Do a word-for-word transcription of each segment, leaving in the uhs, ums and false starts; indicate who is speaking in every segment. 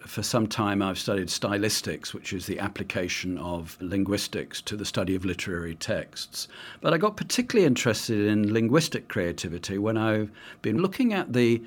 Speaker 1: for some time I've studied stylistics, which is the application of linguistics to the study of literary texts. But I got particularly interested in linguistic creativity when I've been looking at the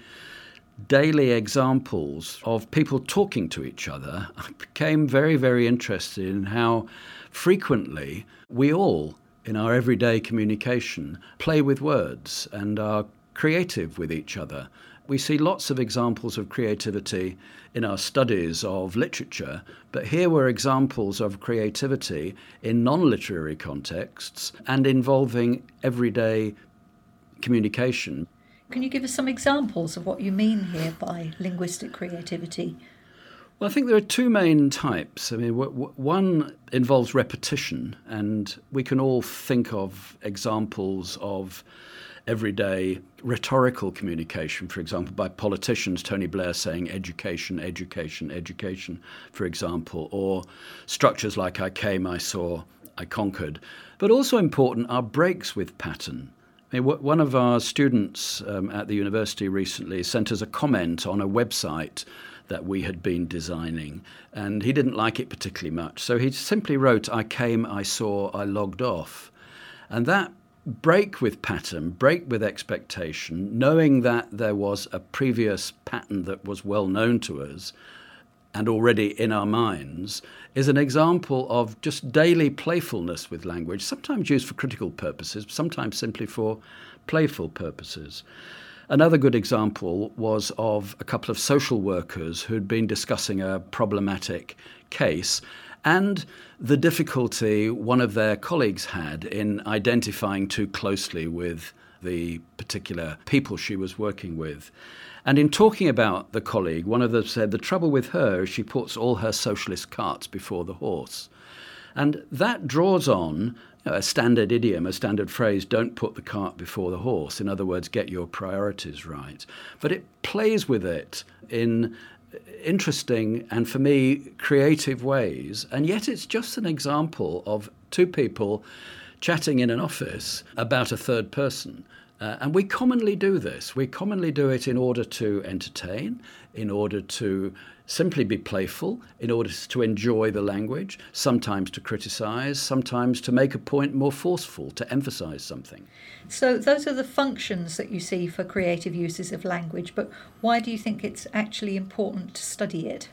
Speaker 1: daily examples of people talking to each other. I became very, very interested in how frequently we all, in our everyday communication, play with words and are creative with each other. We see lots of examples of creativity in our studies of literature, but here were examples of creativity in non-literary contexts and involving everyday communication.
Speaker 2: Can you give us some examples of what you mean here by linguistic creativity?
Speaker 1: Well, I think there are two main types. I mean, w- w- one involves repetition, and we can all think of examples of everyday rhetorical communication, for example, by politicians, Tony Blair saying education, education, education, for example, or structures like I came, I saw, I conquered. But also important are breaks with pattern. I mean, w- one of our students um, at the university recently sent us a comment on a website that we had been designing, and he didn't like it particularly much. So he simply wrote, I came, I saw, I logged off. And that break with pattern, break with expectation, knowing that there was a previous pattern that was well known to us and already in our minds, is an example of just daily playfulness with language, sometimes used for critical purposes, sometimes simply for playful purposes. Another good example was of a couple of social workers who'd been discussing a problematic case and the difficulty one of their colleagues had in identifying too closely with the particular people she was working with. And in talking about the colleague, one of them said, the trouble with her is she puts all her socialist carts before the horse. And that draws on you know, a standard idiom, a standard phrase, don't put the cart before the horse. In other words, get your priorities right. But it plays with it in interesting and, for me, creative ways. And yet it's just an example of two people chatting in an office about a third person. Uh, and we commonly do this. We commonly do it in order to entertain, in order to simply be playful, in order to enjoy the language, sometimes to criticise, sometimes to make a point more forceful, to emphasise something.
Speaker 2: So those are the functions that you see for creative uses of language, but why do you think it's actually important to study it?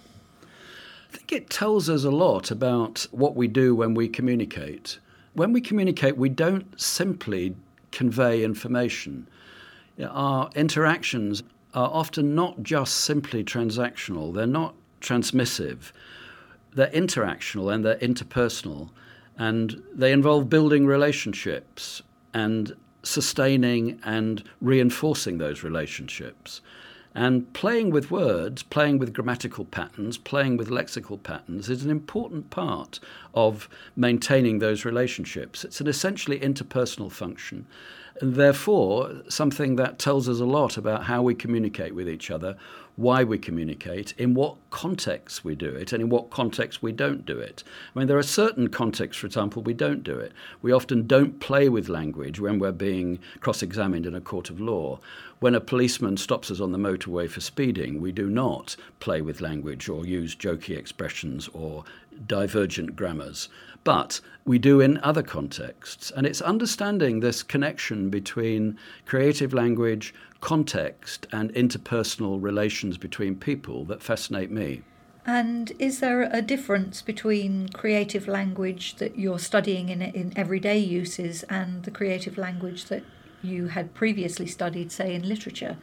Speaker 1: I think it tells us a lot about what we do when we communicate. When we communicate, we don't simply convey information. You know, our interactions are often not just simply transactional. They're not transmissive. They're interactional and they're interpersonal, and they involve building relationships and sustaining and reinforcing those relationships. And playing with words, playing with grammatical patterns, playing with lexical patterns is an important part of maintaining those relationships. It's an essentially interpersonal function, and therefore something that tells us a lot about how we communicate with each other, why we communicate, in what contexts we do it, and in what contexts we don't do it. I mean, there are certain contexts, for example, we don't do it. We often don't play with language when we're being cross-examined in a court of law. When a policeman stops us on the motorway for speeding, we do not play with language or use jokey expressions or divergent grammars. But we do in other contexts. And it's understanding this connection between creative language, context, and interpersonal relations between people that fascinate me.
Speaker 2: And is there a difference between creative language that you're studying in, in everyday uses and the creative language that you had previously studied, say, in literature?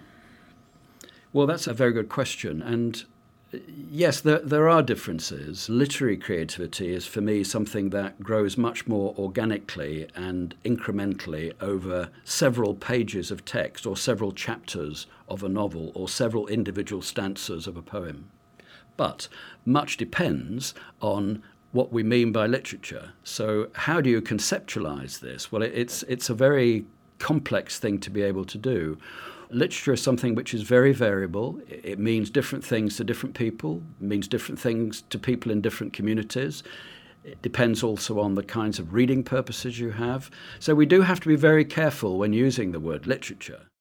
Speaker 1: Well, that's a very good question. And yes, there, there are differences. Literary creativity is, for me, something that grows much more organically and incrementally over several pages of text or several chapters of a novel or several individual stanzas of a poem. But much depends on what we mean by literature. So how do you conceptualize this? Well, it's it's a very complex thing to be able to do. Literature is something which is very variable. It means different things to different people. It means different things to people in different communities. It depends also on the kinds of reading purposes you have. So we do have to be very careful when using the word literature.